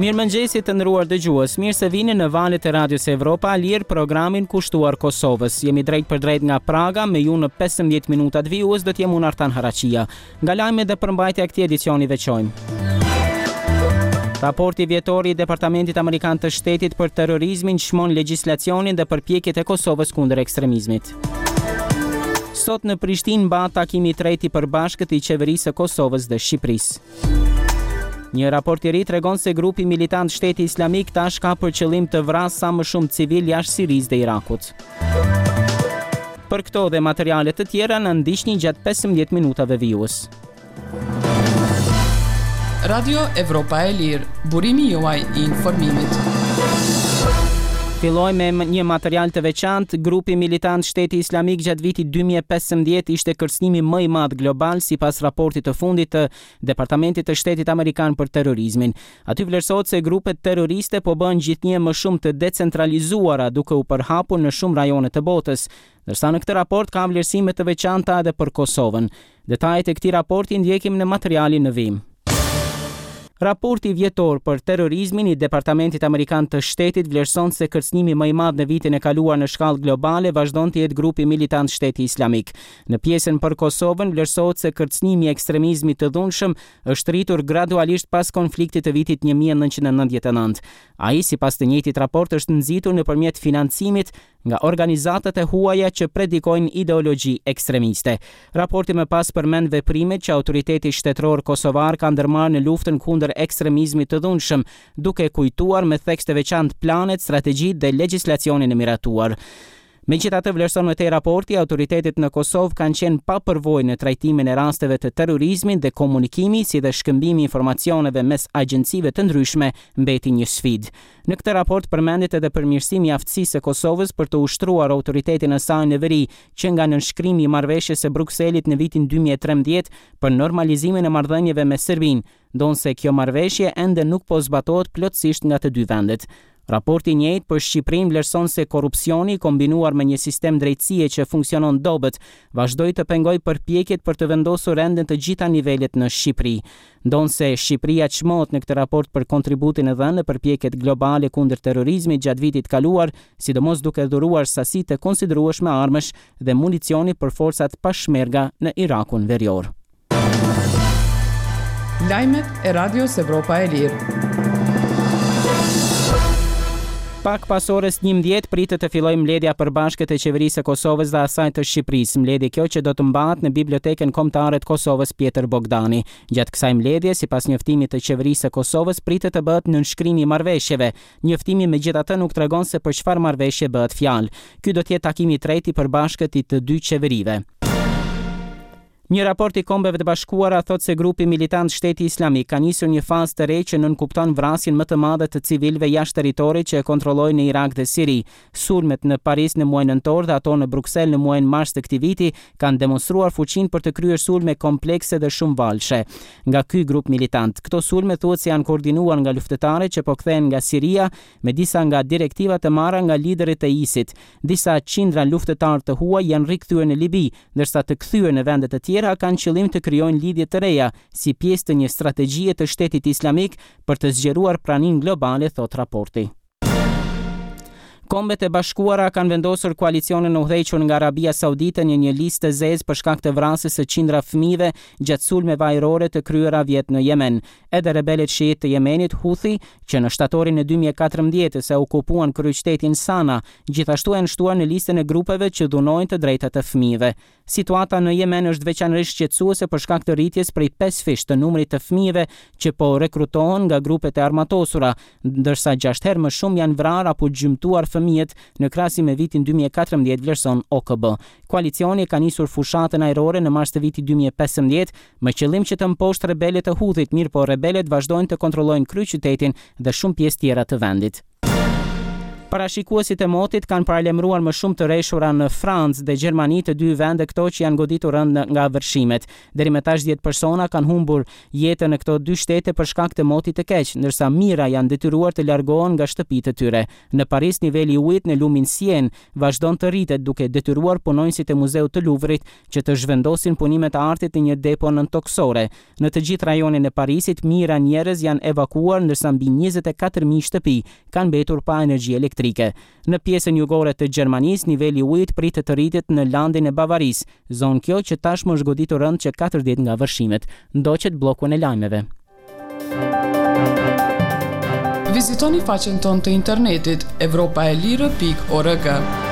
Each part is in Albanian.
Mirëmëngjesit të nderuar dëgjues, mirë se vini në valët e Radios Evropa Lir, programin kushtuar Kosovës. Jemi drejt për drejt nga Praga, me ju në 15 minutat vijues do t'jem unë Artan Haraqia. Nga lajmet dhe përmbajtja e këtij edicioni veçojmë. Raporti vjetor i Departamentit Amerikan të Shtetit për terrorizmin shmon legjislacionin dhe përpjekjet e Kosovës kundër ekstremizmit. Sot në Prishtinë mbahet takimi i tretë i përbashkët i qeverisë së Kosovës dhe Shqipërisë. Një raport i ri tregon se grupi militant Shteti Islamik tash ka për qëllim të vrasë sa më shumë civil jashtë Sirisë dhe Irakut. Për këto dhe materiale të tjera na ndiqni gjatë 15 minutave vijues. Radio Evropa e Lirë, burimi juaj i informimit. Fillojmë me një material të veçantë. Grupi militant Shteti Islamik gjatë vitit 2015 ishte kërcënimi më i madh global sipas raportit të fundit të Departamentit të Shtetit Amerikan për terrorizmin. Aty vlerësohet se grupet terroriste po bëhen gjithnjë më shumë të decentralizuara, duke u përhapur në shumë rajone të botës, ndërsa në këtë raport ka vlerësime të veçanta edhe për Kosovën. Detajet e këtij raporti ndjekim në materialin në vim. Raporti vjetor për terrorizmin i Departamentit Amerikan të Shtetit vlerëson se kërcënimi më i madh në vitin e kaluar në shkallë globale vazhdon të jetë grupi militant Shteti Islamik. Në pjesën për Kosovën vlerësohet se kërcënimi i ekstremizmit të dhunshëm është rritur gradualisht pas konfliktit të vitit 1999. Ai, sipas të njëjtit raport, është nxitur nëpërmjet financimit nga organizatat e huaja që predikojnë ideologji ekstremiste. Raporti më pas përmend veprimet që autoriteti shtetëror kosovar ka ndërmarrë në luftën kundër ekstremizmit të dhunshëm, duke kujtuar me theks të veçantë planet, strategjitë dhe legjislacionin e miratuar. Megjithatë, vlerëson me te raporti, autoritetet në Kosovë kanë qenë pa përvojë në trajtimin e rasteve të terrorizmit dhe komunikimi, si dhe shkëmbimi informacioneve mes agjencive të ndryshme mbeti një sfidë. Në këtë raport përmendet edhe përmirësimi i aftësisë së Kosovës për të ushtruar autoritetin e saj në veri, që nga nënshkrimi i marrëveshjes së Brukselit në vitin 2013 për normalizimin e marrëdhënieve me Serbinë, ndonse kjo marrëveshje ende nuk po zbatohet plotësisht nga të dy vendet. Raporti i njëjtë për Shqipërinë vlerëson se korrupsioni kombinuar me një sistem drejtësie që funksionon dobët vazhdoi të pengojë përpjekjet për të vendosur rendin të gjitha nivelet në Shqipëri. Ndonse Shqipëria çmohet në këtë raport për kontributin e dhënë në përpjekjet globale kundër terrorizmit gjatë vitit kaluar, sidomos duke dhuruar sasi të konsiderueshme armësh dhe municioni për forcat peshmerga në Irakun verior. Lajmet e Radios Evropa e Lirë. Pak pas orës 11 pritet të fillojë mbledhja përbashkët e qeverisë së Kosovës dhe asaj të Shqipërisë. Mbledhje kjo që do të mbahet në Bibliotekën Kombëtare të Kosovës Pjetër Bogdani. Gjatë kësaj mbledhje, sipas njoftimit të qeverisë së Kosovës, pritet të bëhet nënshkrimi i marrëveshjeve. Njoftimi megjithatë nuk tregon se për çfarë marrëveshje bëhet fjalë. Ky do të jetë takimi i tretë i përbashkët i të dy qeverive. Një raport i Kombeve të Bashkuara thotë se grupi militant Shteti Islamik ka nisur një fazë të re që nënkupton vrasjen më të madhe të civilëve jashtë territorit që e kontrollojnë në Irak dhe Siri. Sulmet në Paris në muajin nëntor dhe ato në Bruksel në muajin mars të këtij viti kanë demonstruar fuqinë për të kryer sulme komplekse dhe shumëvalshe nga ky grup militant. Këto sulme thuhet se janë koordinuar nga luftëtarë që po kthehen nga Siria me disa nga direktiva të marra nga liderët e ISIS. Disa qindra luftëtarë të huaj janë rikthyer në Libi, ndërsa të kthyer në vende të tjera kanë qëllim të krijojnë lidhje të reja si pjesë të një strategjie të Shtetit Islamik për të zgjeruar praninë globale, thot raporti. Kombet e Bashkuara kanë vendosur koalicionin e udhëhequr nga Arabia Saudite në një listë të zezë për shkak të vrasjes së qindra fëmijëve gjatë sulmeve ajrore të kryera vjet në Yemen. Edhe rebelët shiit të Yemenit Houthi, që në shtatorin e 2014 se okupuan kryeqytetin Sana, gjithashtu janë shtuar në listën e grupeve që dhunojnë të drejtat e fëmijëve. Situata në Yemen është veçanërisht shqetësuese për shkak të rritjes prej 5 fish të numrit të fëmijëve që po rekrutohen nga grupet e armatosura, ndërsa 6 herë më shumë janë vrarë apo gjymtuar fëmijët në krahasim me vitin 2014, vlerëson OKB. Koalicioni ka nisur fushatën ajrore në mars të vitit 2015 me qëllim që të mposhtë rebelët e Houthit, mirë po rebelët vazhdojnë të kontrollojnë kryeqytetin dhe shumë pjesë tjera të vendit. Parashikuesit e motit kanë paralajmëruar më shumë të rreshura në Francë dhe Gjermani, të dy vende këto që janë goditur rënd nga vërshimet. Deri më tash 10 persona kanë humbur jetën në këto dy shtete për shkak të motit të keq, ndërsa mijëra janë detyruar të largohen nga shtëpitë e tyre. Në Paris, niveli i ujit në lumin Seine vazhdon të rritet, duke detyruar punonjësit e Muzeut të Louvrit që të zhvendosin punimet e artit në një depo nëntoksore. Në të gjithë rajonin e Parisit, mijëra njerëz janë evakuuar, ndërsa mbi 24.000 shtëpi kanë mbetur pa energji elektrike. Në pjesën jugore të Gjermanisë, niveli i ujit pritet të rritet në landin e Bavarisë, zonë kjo që tashmë është goditur rënd që 4 ditë nga vërshimet. Ndoqet bllokun e lajmeve. Vizitoni faqen tonë të internetit europaelire.org.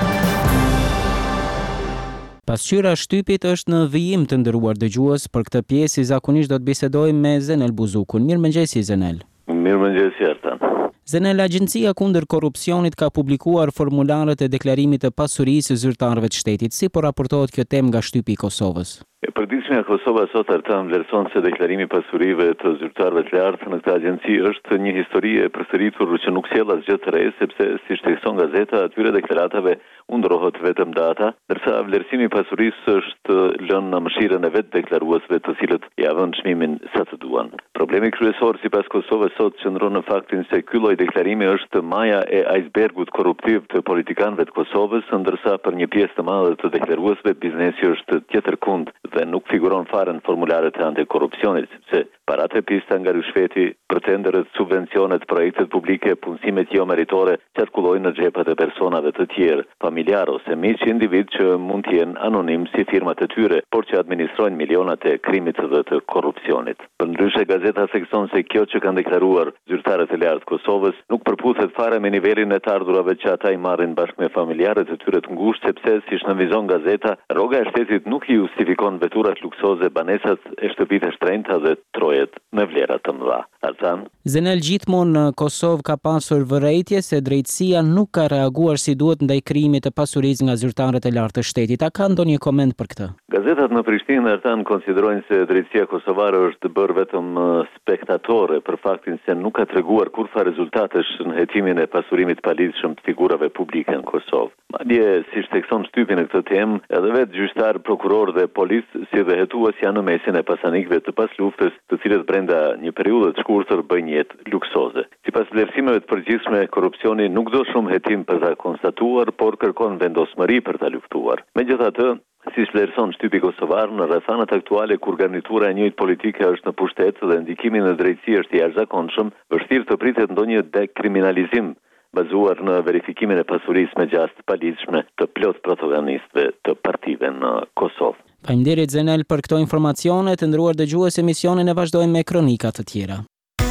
Pasqyra shtypit është në vijim të nderuar dëgjues. Për këtë pjesë zakonisht do të bisedojmë me Zenel Buzukun. Mirëmëngjes Zenel. Mirëmëngjes Ertan. Zenel, Agjencia kundër korrupsionit ka publikuar formularët e deklarimit të pasurisë së zyrtarëve të shtetit. Si po raportohet kjo temë nga shtypi i Kosovës? Përditshmja e Kosovës sot Ertan vlerëson se deklarimi i pasurive të zyrtarëve të lartë në këtë agjenci është një histori e përsëritur që nuk sjell asgjë të re, sepse siç thekson gazeta, atyre deklaratave u ndrohet vetëm data, ndërsa vlerësimi i pasurisë është lënë në mëshirën e vetë deklaruesve, të cilët ja vënë çmimin sa të duan. Problemi kryesor sipas Kosovës sot qëndron në faktin se ky lloj deklarimi është maja e icebergut korruptiv të politikanëve të Kosovës, ndërsa për një pjesë të madhe të deklaruesve biznesi është tjetërkund dhe nuk figuron fare në formularet e antikorrupsionit, sepse paratë e pista nga rishfeti, pretenderet, subvencionet, projektet publike, punësimet jo meritore qarkullojnë në xhepat e personave të tjerë, familjar ose miq individ që mund të jenë anonim si firmat e tyre, por që administrojnë milionat e krimit dhe të korrupsionit. Përndryshe, gazeta thekson se kjo që kanë deklaruar zyrtarët e lartë Kosovës nuk përputhet fare me nivelin e të ardhurave që ata i marrin bashkë me familjarët e tyre të ngushtë, sepse siç nënvizon gazeta, rroga e shtetit nuk i justifikon veturat luksoze, banesat e shtëpitë e shtrenjta dhe trojet me vlera të mëdha. Artan? Zenel, gjithmonë në Kosovë ka pasur vërejtje se drejtësia nuk ka reaguar si duhet ndaj krimit të pasurisë nga zyrtarët e lartë të shtetit. A ka ndonjë koment për këtë? Gazetat në Prishtinë Artan konsiderojnë se drejtësia kosovare është bërë vetëm spektatore për faktin se nuk ka treguar kurrë rezultatesh në hetimin e pasurimit palidhshëm të figurave publike në Kosovë. Madje siç thekson shtypi në këtë temë, edhe vetë gjyqtar, prokuror dhe polis si dhe hetues janë në mesin e pasanikëve të pasluftës, të cilët brenda një periudhe të shkurtër bëjnë jetë luksoze. Sipas vlerësimeve të përgjithshme, korrupsioni nuk do shumë hetim për ta konstatuar, por kërkon vendosmëri për ta luftuar. Megjithatë, siç vlerëson shtypi kosovar, në rrethanat aktuale kur garnitura e njëjtë politike është në pushtet dhe ndikimi në drejtësi është i jashtëzakonshëm, vështirë të pritet ndonjë dekriminalizim bazuar në verifikimin e pasurisë me gjastë palidhshme të plot protagonistëve të partive në Kosovë. Faleminderit Zenel për këto informacione. Të nderuar dëgjues, emisionin e vazhdojmë me kronika të tjera.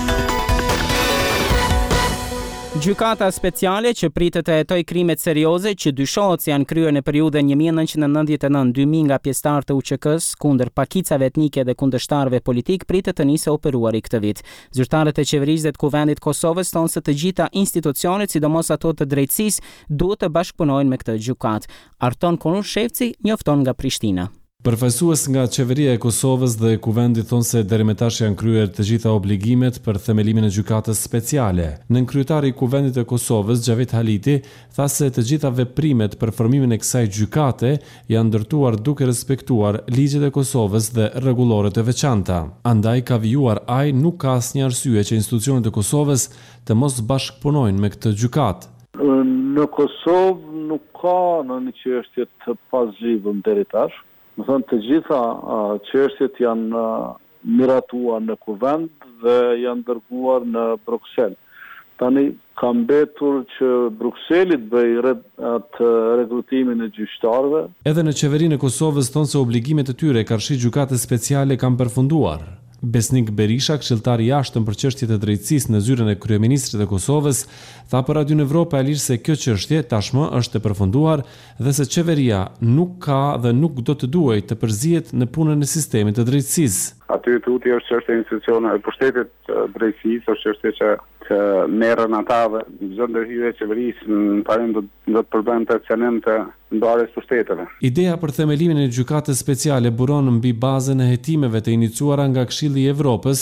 Gjykata speciale që pritet të hetoj krimet serioze që dyshohet se janë kryer në periudhën 1999-2000 nga pjesëtarë të UÇK-s kundër pakicave etnike dhe kundërshtarëve politik pritet të nisë operuari këtë vit. Zyrtarët e qeverisë dhe të Kuvendit Kosovës thonë se të gjitha institucionet, sidomos ato të drejtësisë, duhet të bashkëpunojnë me këtë gjykatë. Arton Konur Shefci njofton nga Prishtina. Përfaqësues nga qeveria e Kosovës dhe Kuvendit thonë se deri më tash janë kryer të gjitha obligimet për themelimin e gjykatës speciale. Nënkryetari i Kuvendit të Kosovës, Xhavet Haliti, tha se të gjitha veprimet për formimin e kësaj gjykate janë ndërtuar duke respektuar ligjet e Kosovës dhe rregulloret e veçanta. Andaj ka vijuar ai nuk ka asnjë arsye që institucionet e Kosovës të mos bashkëpunojnë me këtë gjykatë. Në Kosovë nuk ka ndonjë çështje të pazhjitshme deri tash. Më thënë të gjitha çështjet janë miratuar në Kuvend dhe janë dërguar në Bruksel. Tani ka mbetur që Brukseli të bëjë atë rekrutimin e gjyqtarëve. Edhe në qeverinë e Kosovës thonë se obligimet e tyre karshi gjykatës speciale kanë përfunduar. Besnik Berisha, këshilltari i jashtëm për çështjet e drejtësisë në zyrën e kryeministrit të Kosovës, tha për Radio Evropa e Lirë se kjo çështje tashmë është e përfunduar dhe se qeveria nuk ka dhe nuk do të duhet të përzihet në punën e sistemit të drejtësisë. Aty tuti është çështje e institucioneve, pushtetit drejtësisë është çështje që merren ata dhe çdo ndërhyrje e qeverisë në parim do të përbën të cënim të ndarjes pushteteve. Ideja për themelimin e gjykatës speciale buron mbi bazën e hetimeve të iniciuara nga Këshilli i Evropës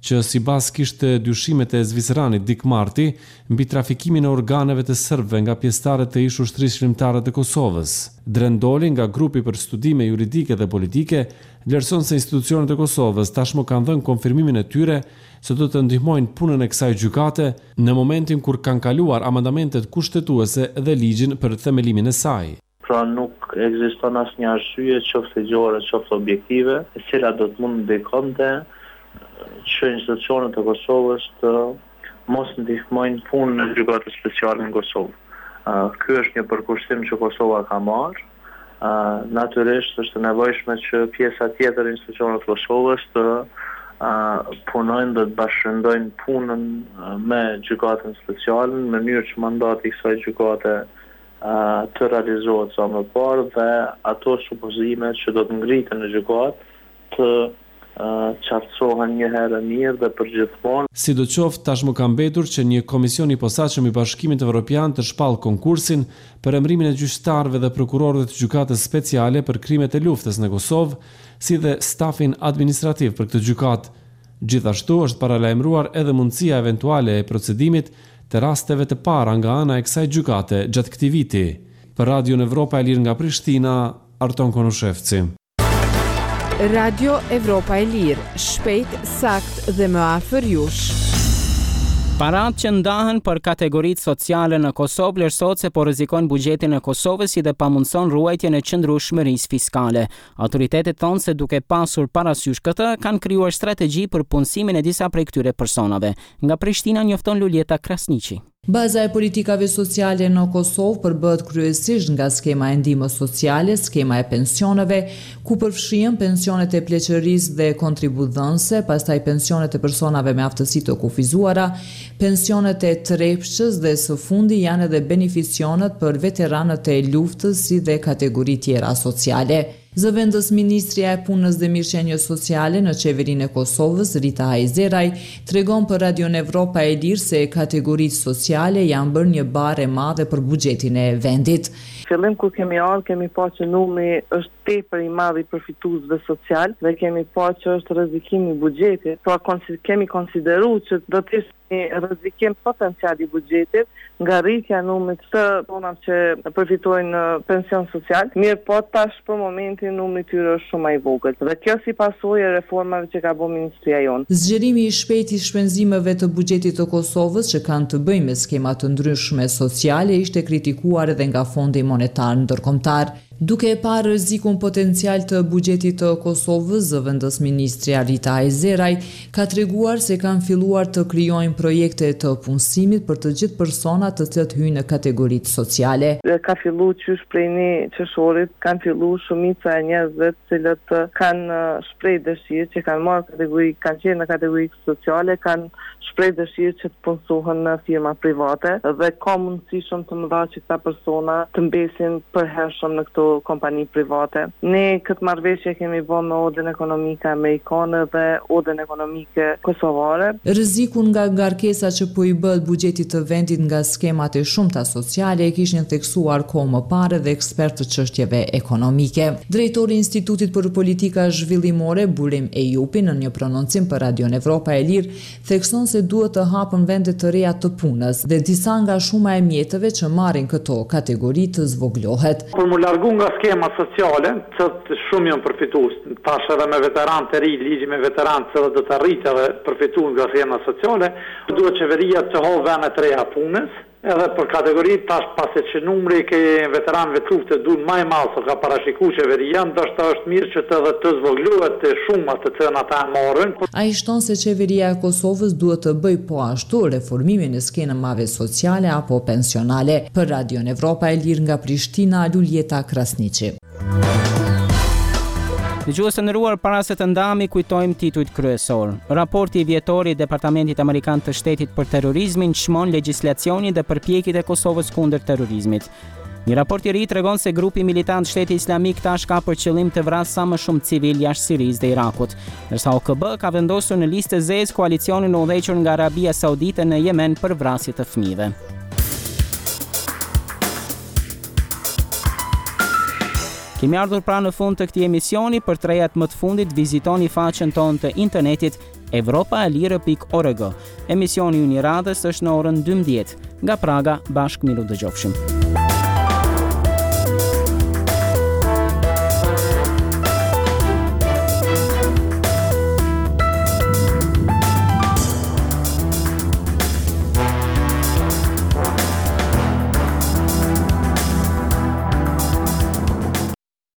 që sipas kishte dyshimet e zviceranit Dick Marty mbi trafikimin e organeve të serbëve nga pjesëtarët e ish-ushtrisë shqiptare të Kosovës. Drendoli nga grupi për studime juridike dhe politike vlerëson se institucionet e Kosovës tashmë kanë dhënë konfirmimin e tyre se do të ndihmojnë punën e kësaj gjykate në momentin kur kanë kaluar amandamentet kushtetuese dhe ligjin për themelimin e saj. Pra nuk ekziston asnjë arsye, qoftë ligjore, qoftë objektive, e cila do të mund ndihmonte që institucionet e Kosovës të mos ndihmojnë punën e gjykatës speciale në Kosovë. Ky është një përkushtim që Kosova ka marrë. Natyrisht është e nevojshme që pjesa tjetër e institucioneve të Kosovës të punojnë dhe të bashkëndojnë punën me gjykatën speciale në mënyrë që mandati i kësaj gjykate të realizohet sa më parë dhe ato supozime që do të ngriten në gjykatë të qartësohen një herë mirë dhe përgjithmonë. Sidoqoftë, tashmë ka mbetur që një komision i posaçëm i Bashkimit Evropian të shpallë konkursin për emërimin e gjyqtarëve dhe prokurorëve të gjykatës speciale për krimet e luftës në Kosovë, si dhe stafin administrativ për këtë gjykatë. Gjithashtu është paralajmëruar edhe mundësia eventuale e procedimit të rasteve të para nga ana e kësaj gjykate gjatë këtij viti. Për Radio Evropa e Lirë nga Prishtina, Arton Konushevci. Radio Evropa e Lirë, shpejt, sakt dhe më afër jush. Paratë që ndahen për kategoritë sociale në Kosovë vlerësohet se po rrezikojnë buxhetin e Kosovës si dhe pamundson ruajtjen e qëndrueshmërisë fiskale. Autoritetet thonë se duke pasur parasysh këtë, kanë krijuar strategji për punësimin e disa prej këtyre personave. Nga Prishtina njofton Luljeta Krasniqi. Baza e politikave sociale në Kosovë përbëhet kryesisht nga skema e ndihmës sociale, skema e pensioneve, ku përfshihen pensionet e pleqërisë dhe kontributdhënëse, pastaj pensionet e personave me aftësi të kufizuara, pensionet e trepshës dhe së fundi janë edhe beneficionet për veteranët e luftës si dhe kategori tjera sociale. Zëvendës Ministria e Punës dhe Mirëqenies Sociale në qeverinë e Kosovës, Rita Hajzeraj, tregon për Radio Evropa e Lirë se kategoritë sociale janë bërë një barë e madhe për buxhetin e vendit. Fillim kur kemi ardhur, kemi pa që numri është tepër i madh i përfituesve social dhe kemi pa që është rrezikim i buxhetit. Pra kemi konsideruar që do të ishte një rrezikim potencial i buxhetit nga rritja e numrit të personave që përfitojnë pension social. Mirë, po tash për momentin numri i tyre është shumë i vogël. Dhe kjo si pasojë e reformave që ka bërë ministria jonë. Zgjerimi i shpejtë i shpenzimeve të buxhetit të Kosovës që kanë të bëjnë me skema të ndryshme sociale ishte kritikuar edhe nga Fondi Monetar Ndërkombëtar. Duke e parë rrezikun potencial të buxhetit të Kosovës, zëvendës ministria Rita Hajzeraj ka treguar se kanë filluar të krijojnë projekte të punësimit për të gjithë personat të cilët hyjnë në kategoritë sociale. Ka filluar qysh prej një qershorit, kanë filluar shumica e njerëzve të cilët kanë shpreh dëshirë që kanë marrë kategori, kanë qenë në kategori sociale, kanë shpreh dëshirë që të punësohen në firma private dhe ka mundësi shumë të mëdha që këta persona të mbesin përhershëm në këto kompani private. Ne këtë marrëveshje kemi bërë me Odën Ekonomike Amerikane dhe Odën Ekonomike Kosovare. Rrezikun nga ngarkesa që po i bëhet buxhetit të vendit nga skemat e shumta sociale e kishin theksuar kohë më parë dhe ekspertë të çështjeve ekonomike. Drejtori i Institutit për Politika Zhvillimore, Burim Ejupi, në një prononcim për Radio Evropa e Lirë, thekson se duhet të hapen vende të reja të punës dhe disa nga shuma e mjeteve që marrin këto kategori të zvoglohet. Për mu largu nga skema sociale, që shumë janë përfitues, tash edhe me veteranë të ri, ligji me veteranë që do të arrijë edhe përfitues nga skema sociale, duhet qeveria të havë vende të reja punës, edhe për kategori tash pasi që numri i veteranëve të luftë duhet më i madh se ka parashikuar qeveria, ndoshta është mirë që të zvoglohet të shumat të cilën ata marrin. Ai shton se qeveria e Kosovës duhet të bëjë po ashtu reformimin e skenave sociale apo pensionale. Për Radio Evropa e Lirë nga Prishtina, Luljeta Krasniqi. Dëgjues të nderuar, para se të ndahemi kujtojmë titujt kryesor. Raporti i vjetor i Departamentit Amerikan të Shtetit për terrorizmin çmon legjislacionin dhe përpjekjet e Kosovës kundër terrorizmit. Një raport i ri tregon se grupi militant Shteti Islamik tash ka për qëllim të vrasë sa më shumë civil jashtë Sirisë dhe Irakut, ndërsa OKB ka vendosur në listë zezë koalicionin e udhëhequr nga Arabia Saudite në Yemen për vrasje të fëmijëve. Kemi ardhur pra në fund të këtij emisioni. Për 3 javë më të fundit vizitoni faqen tonë të internetit europaelire.org. Emisioni i një radhës është në orën 12. Nga Praga, bashkë miru dëgjofshim.